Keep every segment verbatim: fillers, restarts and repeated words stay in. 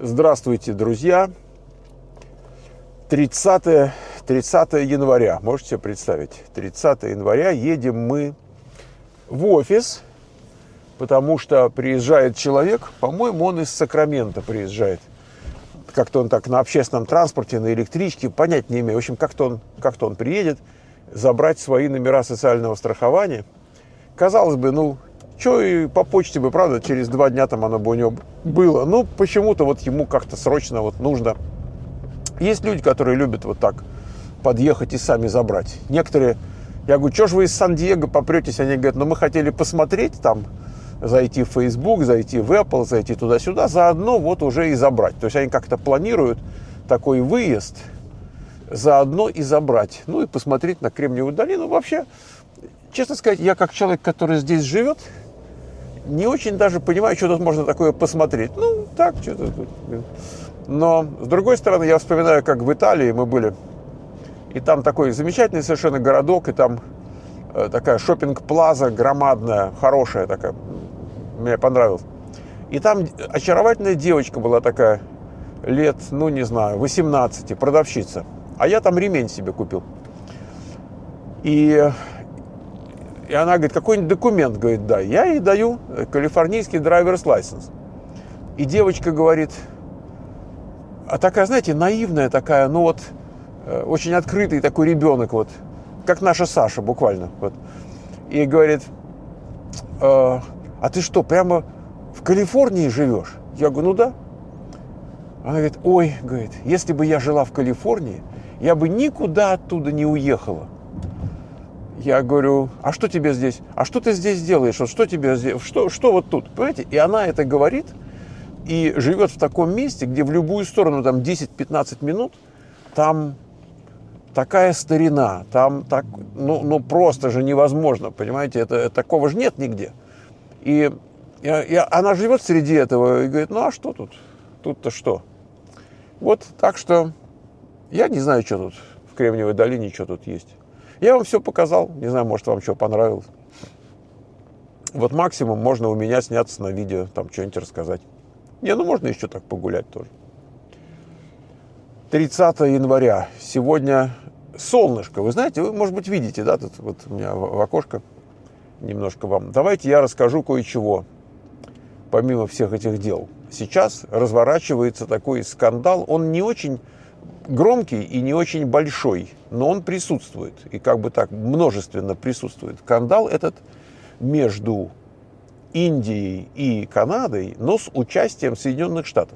Здравствуйте, друзья! тридцатое января, можете себе представить? тридцатое января едем мы в офис, потому что приезжает человек, по-моему, он из Сакрамента приезжает. Как-то он так на общественном транспорте, на электричке, понять не имею. В общем, как-то он, как-то он приедет забрать свои номера социального страхования. Казалось бы, ну, что и по почте бы, правда, через два дня там оно бы у него было. Ну, почему-то вот ему как-то срочно вот нужно. Есть люди, которые любят вот так подъехать и сами забрать. Некоторые, я говорю, что ж вы из Сан-Диего попретесь? Они говорят, ну мы хотели посмотреть там, зайти в Facebook, зайти в Apple, зайти туда-сюда, заодно вот уже и забрать. То есть они как-то планируют такой выезд, заодно и забрать. Ну и посмотреть на Кремниевую долину. Вообще, честно сказать, я как человек, который здесь живет, не очень даже понимаю, что тут можно такое посмотреть. Ну, так, что-то тут. Но, с другой стороны, я вспоминаю, как в Италии мы были. И там такой замечательный совершенно городок, и там э, такая шоппинг-плаза громадная, хорошая такая. Мне понравилось. И там очаровательная девочка была такая, лет, ну, не знаю, восемнадцати, продавщица. А я там ремень себе купил. И... И она говорит, какой-нибудь документ, говорит, дай. Я ей даю калифорнийский драйверс лайсенс. И девочка говорит, а такая, знаете, наивная такая, ну вот, очень открытый такой ребенок, вот, как наша Саша буквально. Вот. И говорит, а, а ты что, прямо в Калифорнии живешь? Я говорю, ну да. Она говорит, ой, говорит, если бы я жила в Калифорнии, я бы никуда оттуда не уехала. Я говорю, а что тебе здесь? А что ты здесь делаешь? Вот что тебе здесь? Что, что вот тут? Понимаете? И она это говорит и живет в таком месте, где в любую сторону там десять-пятнадцать минут, там такая старина, там так, ну, ну просто же невозможно, понимаете? Это, такого же нет нигде. И, и, и она живет среди этого и говорит, ну а что тут? Тут-то что? Вот так что я не знаю, что тут в Кремниевой долине, что тут есть. Я вам все показал. Не знаю, может, вам что понравилось. Вот максимум можно у меня сняться на видео, там что-нибудь рассказать. Не, ну можно еще так погулять тоже. тридцатое января. Сегодня солнышко. Вы знаете, вы, может быть, видите, да, тут вот у меня в окошко немножко вам. Давайте я расскажу кое-чего, помимо всех этих дел. Сейчас разворачивается такой скандал. Он не очень громкий и не очень большой, но он присутствует, и как бы так множественно присутствует. Скандал этот между Индией и Канадой, но с участием Соединенных Штатов.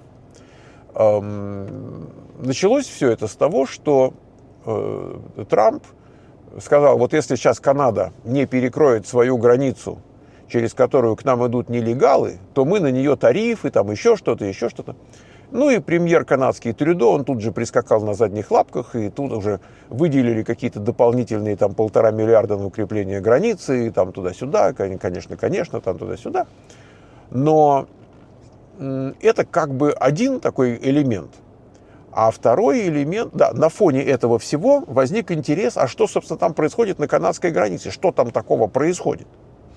Эм, началось все это с того, что э, Трамп сказал, вот если сейчас Канада не перекроет свою границу, через которую к нам идут нелегалы, то мы на нее тарифы, там еще что-то, еще что-то. Ну и премьер канадский Трюдо, он тут же прискакал на задних лапках, и тут уже выделили какие-то дополнительные там полтора миллиарда на укрепление границы, и там туда-сюда, конечно, конечно, там туда-сюда. Но это как бы один такой элемент. А второй элемент, да, на фоне этого всего возник интерес, а что, собственно, там происходит на канадской границе, что там такого происходит.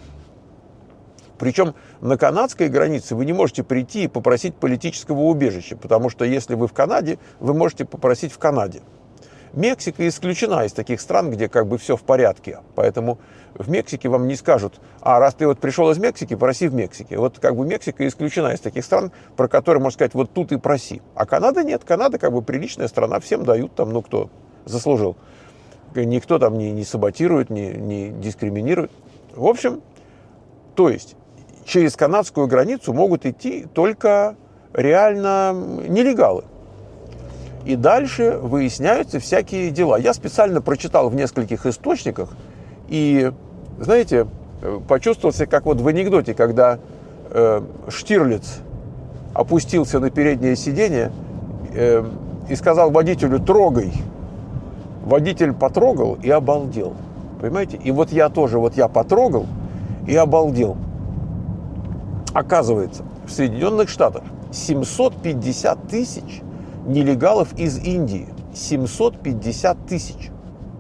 Причем на канадской границе вы не можете прийти и попросить политического убежища, потому что если вы в Канаде, вы можете попросить в Канаде. Мексика исключена из таких стран, где как бы все в порядке. Поэтому в Мексике вам не скажут, а раз ты вот пришел из Мексики, проси в Мексике. Вот как бы Мексика исключена из таких стран, про которые можно сказать, вот тут и проси. А Канада нет. Канада как бы приличная страна, всем дают там, ну кто заслужил. Никто там не, не саботирует, не, не дискриминирует. В общем, то есть через канадскую границу могут идти только реально нелегалы. И дальше выясняются всякие дела. Я специально прочитал в нескольких источниках и, знаете, почувствовал себя как вот в анекдоте, когда э, Штирлиц опустился на переднее сиденье э, и сказал водителю «трогай». Водитель потрогал и обалдел. Понимаете? И вот я тоже, вот я потрогал и обалдел. Оказывается, в Соединенных Штатах семьсот пятьдесят тысяч нелегалов из Индии. семьсот пятьдесят тысяч.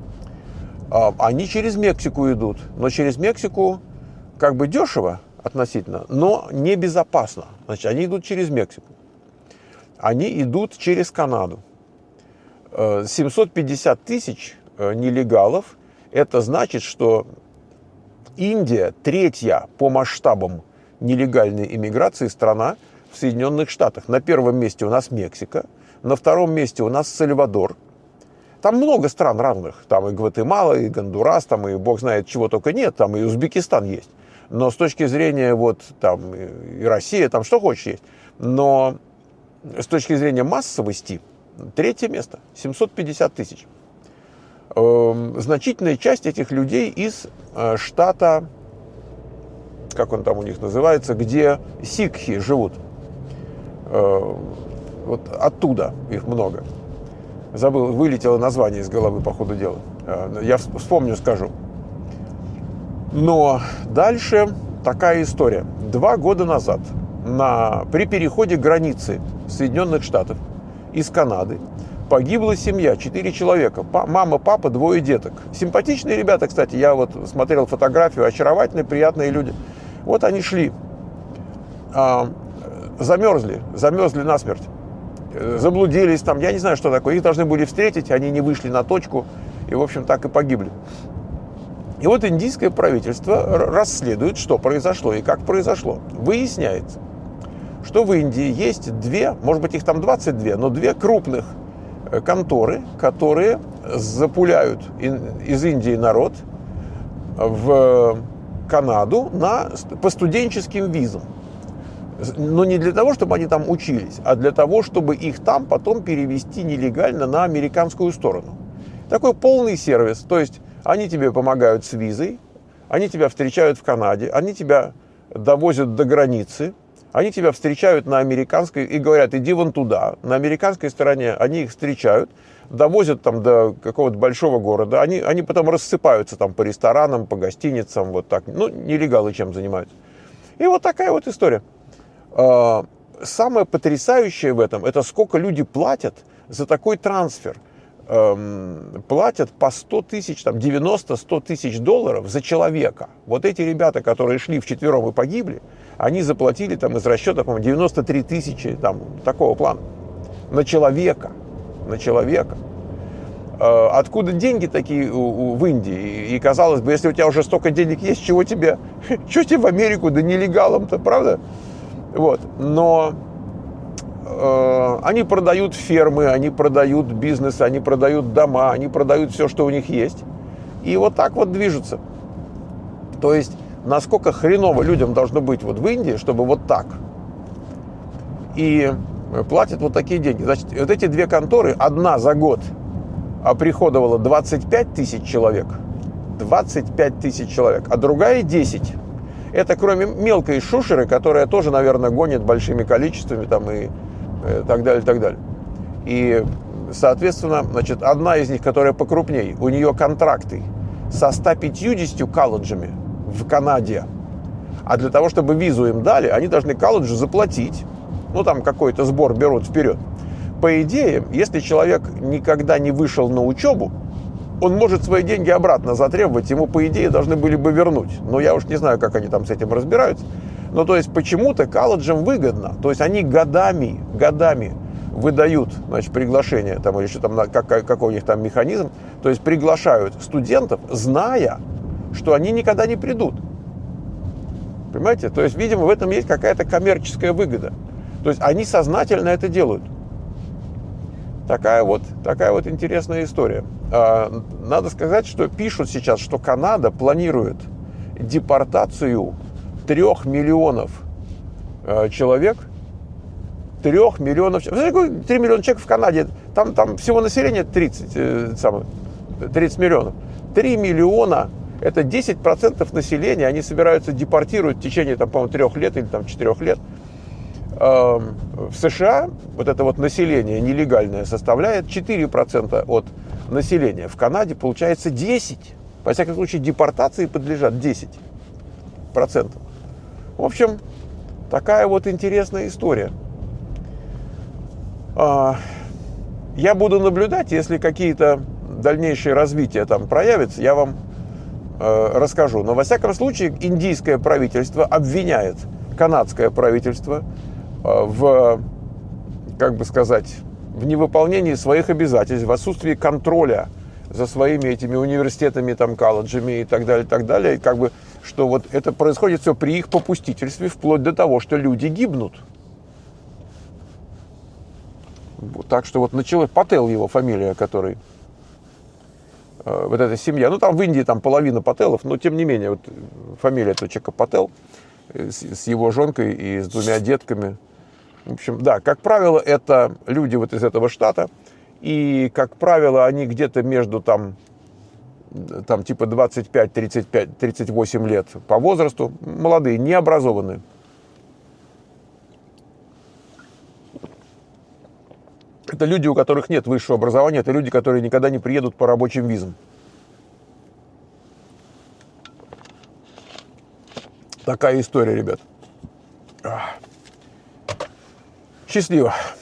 Они через Мексику идут. Но через Мексику как бы дешево относительно, но небезопасно. Значит, они идут через Мексику. они идут через Канаду. семьсот пятьдесят тысяч нелегалов. Это значит, что Индия третья по масштабам нелегальной иммиграции страна в Соединенных Штатах. На первом месте у нас Мексика, на втором месте у нас Сальвадор. Там много стран равных. Там и Гватемала, и Гондурас, там и бог знает чего только нет. Там и Узбекистан есть. Но с точки зрения вот там и Россия, там что хочешь есть. Но с точки зрения массовости третье место, семьсот пятьдесят тысяч. Значительная часть этих людей из штата, как он там у них называется, где сикхи живут. Вот оттуда их много. Забыл, вылетело название из головы по ходу дела. Я вспомню, скажу. Но дальше такая история. Два года назад на, при переходе границы Соединенных Штатов из Канады погибла семья, четыре человека. Мама, папа, двое деток. Симпатичные ребята, кстати. Я вот смотрел фотографию, очаровательные, приятные люди. Вот они шли. А, замерзли, замерзли насмерть. Заблудились там, я не знаю, что такое. Их должны были встретить, они не вышли на точку. И, в общем, так и погибли. И вот индийское правительство расследует, что произошло и как произошло. Выясняется, что в Индии есть две, может быть, их там двадцать два, но две крупных конторы, которые запуляют из Индии народ в Канаду на, по студенческим визам. Но не для того, чтобы они там учились, а для того, чтобы их там потом перевести нелегально на американскую сторону. Такой полный сервис. То есть они тебе помогают с визой, они тебя встречают в Канаде, они тебя довозят до границы, они тебя встречают на американской и говорят, иди вон туда. На американской стороне они их встречают, довозят там до какого-то большого города, они, они потом рассыпаются там по ресторанам, по гостиницам, вот так. Ну, нелегалы чем занимаются. И вот такая вот история. Самое потрясающее в этом, это сколько люди платят за такой трансфер. Платят по сто тысяч, там девяносто-сто тысяч долларов за человека. Вот эти ребята, которые шли вчетвером и погибли, они заплатили там из расчета, по-моему, девяносто три тысячи, там, такого плана. На человека. На человека. Откуда деньги такие в Индии? И казалось бы, если у тебя уже столько денег есть, чего тебе, что тебе в Америку, да нелегалам-то, правда? Вот. Но э, они продают фермы, они продают бизнес, они продают дома, они продают все, что у них есть. И вот так вот движутся. То есть, насколько хреново людям должно быть вот в Индии, чтобы вот так. И платят вот такие деньги. Значит, вот эти две конторы, одна за год оприходовала двадцать пять тысяч человек. двадцать пять тысяч человек, а другая десять. Это кроме мелкой шушеры, которая тоже, наверное, гонит большими количествами там, и, и так далее, и так далее. И, соответственно, значит, одна из них, которая покрупнее, у нее контракты со ста пятьюдесятью колледжами в Канаде. А для того, чтобы визу им дали, они должны колледжу заплатить. Ну, там какой-то сбор берут вперед. По идее, если человек никогда не вышел на учебу, он может свои деньги обратно затребовать, ему, по идее, должны были бы вернуть. Но я уж не знаю, как они там с этим разбираются. Но то есть почему-то колледжам выгодно. То есть они годами, годами выдают, значит, приглашение, там, или что там, как, какой у них там механизм. То есть приглашают студентов, зная, что они никогда не придут. Понимаете? То есть, видимо, в этом есть какая-то коммерческая выгода. То есть они сознательно это делают. Такая вот, такая вот интересная история. Надо сказать, что пишут сейчас, что Канада планирует депортацию трех миллионов человек. Трех миллионов человек. Три миллиона человек в Канаде. Там, там всего население тридцать, тридцать миллионов. Три миллиона – это десять процентов населения. Они собираются депортировать в течение, там, по-моему, трех лет или там, четырех лет. В США вот это вот население нелегальное составляет четыре процента от населения. В Канаде получается десять процентов. Во всяком случае, депортации подлежат десять процентов. В общем, такая вот интересная история. Я буду наблюдать, если какие-то дальнейшие развития там проявятся, я вам расскажу. Но во всяком случае, индийское правительство обвиняет канадское правительство в как бы сказать, в невыполнении своих обязательств, в отсутствии контроля за своими этими университетами, там, колледжами и так далее, и так далее, и как бы, что вот это происходит все при их попустительстве, вплоть до того, что люди гибнут. Вот, так что вот началось, Пател его фамилия, который, э, вот эта семья, ну там в Индии там половина Пателов, но тем не менее, вот фамилия этого человека Пател, э, с, с его женкой и с двумя детками. В общем, да, как правило, это люди вот из этого штата, и, как правило, они где-то между там, там типа двадцать пять тридцать пять тридцать восемь лет по возрасту, молодые, необразованные. Это люди, у которых нет высшего образования, это люди, которые никогда не приедут по рабочим визам. Такая история, ребят. Счастливо.